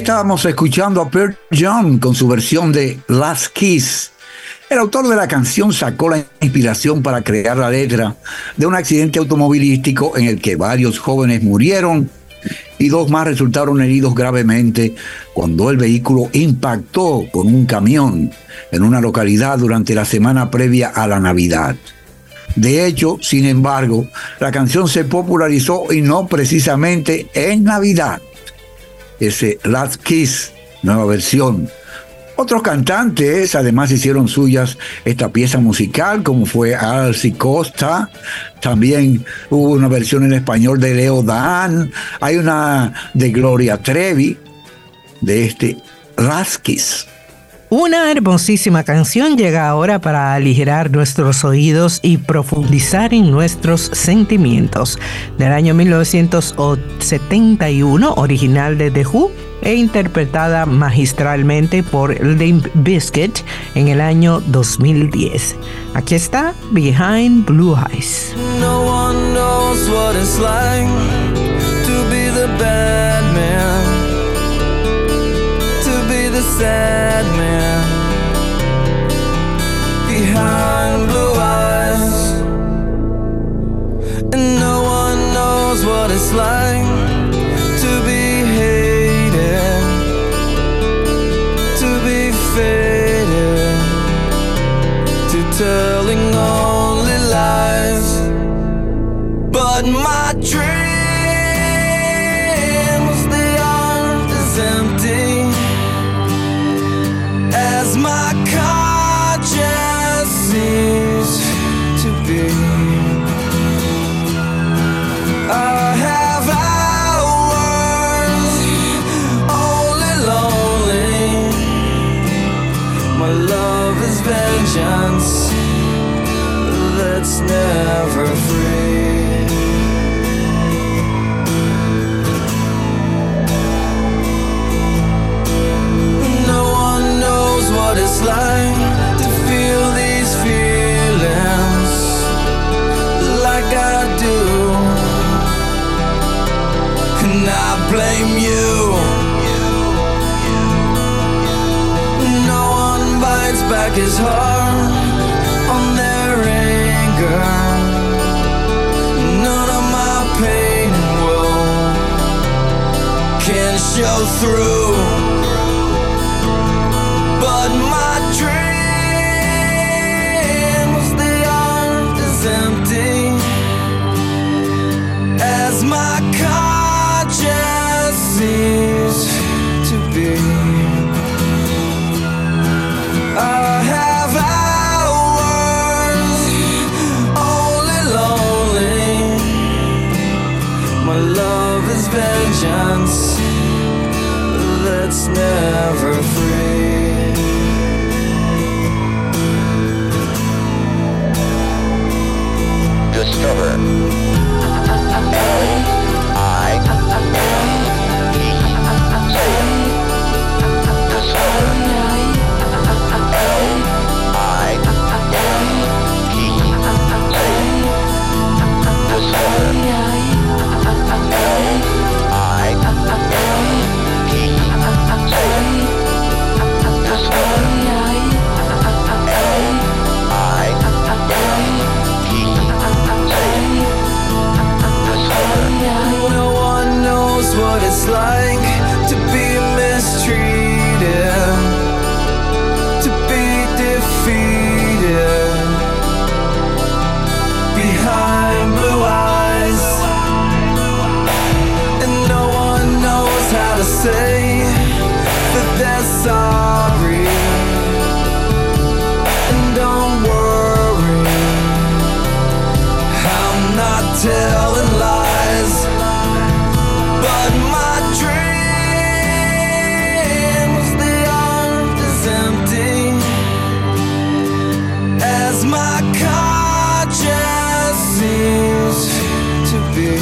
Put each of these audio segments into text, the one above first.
estábamos escuchando a Pearl Jam con su versión de Last Kiss. El autor de la canción sacó la inspiración para crear la letra de un accidente automovilístico en el que varios jóvenes murieron y 2 más resultaron heridos gravemente cuando el vehículo impactó con un camión en una localidad durante la semana previa a la Navidad. De hecho, sin embargo, la canción se popularizó y no precisamente en Navidad. Ese Last Kiss, nueva versión. Otros cantantes además hicieron suyas esta pieza musical, como fue Alci Costa. También hubo una versión en español de Leo Dan. Hay una de Gloria Trevi, de este Last Kiss. Una hermosísima canción llega ahora para aligerar nuestros oídos y profundizar en nuestros sentimientos. Del año 1971, original de The Who e interpretada magistralmente por Limp Bizkit en el año 2010. Aquí está Behind Blue Eyes. No one knows what it's like to be the bad man, to be the sad man behind blue eyes, and no one knows what it's like to be hated, to be faded, to telling only lies. But my dreams, they aren't as empty as my conscience seems to be. I have hours only lonely. My love is vengeance that's never free. What it's like to feel these feelings like I do, and I blame you. No one bites back his heart on their anger. None of my pain and woe can show through. But my dreams, they aren't as empty as my conscience seems to be. I have hours only lonely. My love is vengeance that's never free. Discover what it's like to be mistreated, to be defeated behind blue eyes, and no one knows how to say that they're sorry. And don't worry, I'm not telling lies. But my dreams, they aren't as empty as my conscience seems to be.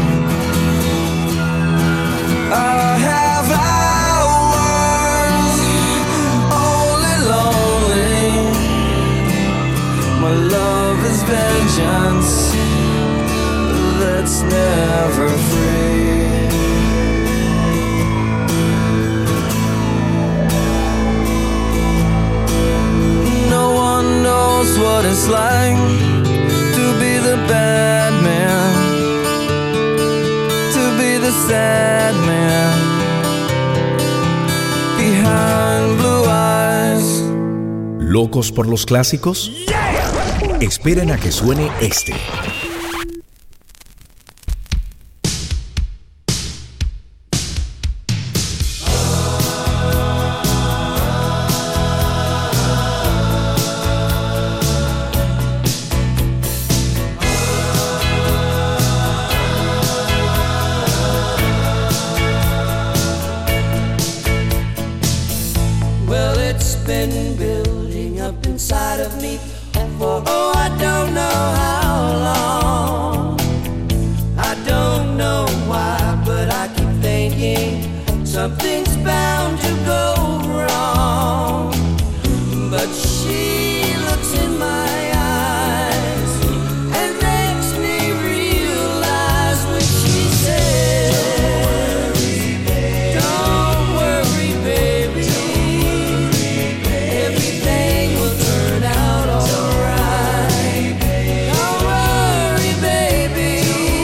I have hours only lonely. My love is vengeance that's never free. what it's like to be the bad man, to be the sad man behind blue eyes. ¿Locos por los clásicos? Esperen a que suene este. Well, it's been building up inside of me for, oh, I don't know how long. I don't know why, but I keep thinking something's bound to go wrong. But she looks in my eyes and makes me realize when she says, don't worry, baby. Everything will turn out alright. Don't worry, baby.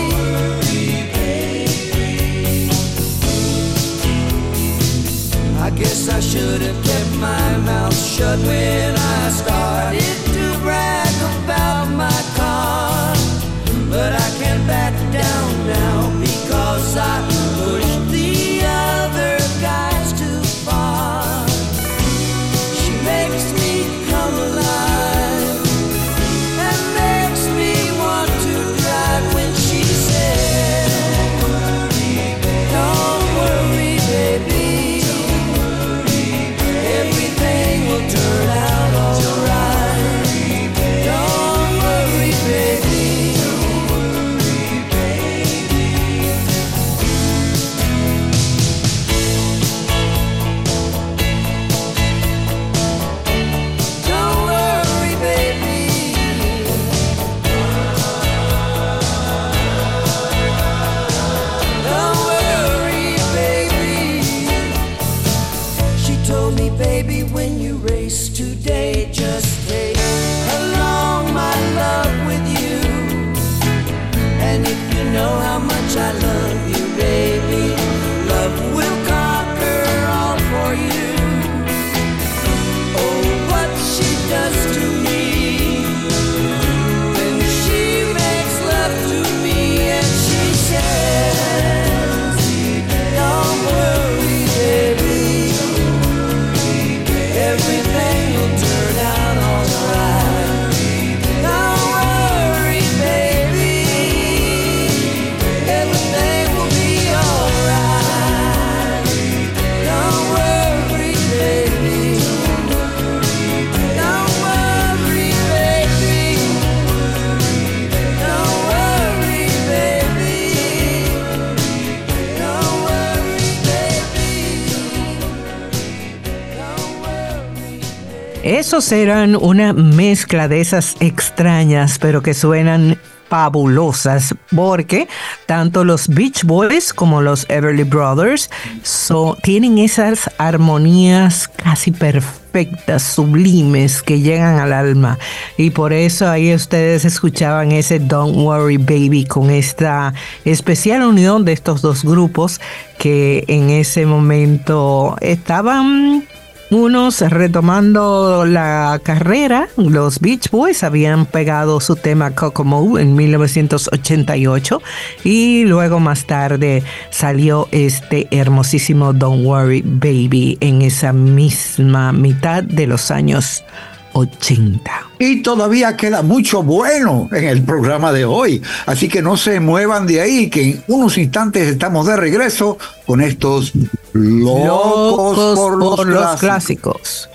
I guess I should have kept my mouth shut when I started to brag about my car. But I can't back down now because I pushed the other guys too far. She makes me come alive and makes me want to drive when she says, don't worry, baby. Everything will turn out alright. Don't worry, baby. Don't worry, baby. Don't worry, baby. She told me, baby, when you race today, just take along my love with you. And if you know how much I love you, baby, love will conquer all for you. Oh, what she does to me when she makes love to me and she says, don't worry, baby. Everything will turn out alright. Don't worry, baby. Everything will be alright. Don't worry, baby. Don't worry, baby. Don't worry, baby. Don't worry, baby. Esos eran una mezcla de esas extrañas, pero que suenan fabulosas, porque tanto los Beach Boys como los Everly Brothers tienen esas armonías casi perfectas, sublimes, que llegan al alma. Y por eso ahí ustedes escuchaban ese Don't Worry Baby con esta especial unión de estos dos grupos que en ese momento estaban unos retomando la carrera. Los Beach Boys habían pegado su tema Kokomo en 1988 y luego más tarde salió este hermosísimo Don't Worry Baby en esa misma mitad de los años 80. Y todavía queda mucho bueno en el programa de hoy, así que no se muevan de ahí, que en unos instantes estamos de regreso con estos locos por los clásicos.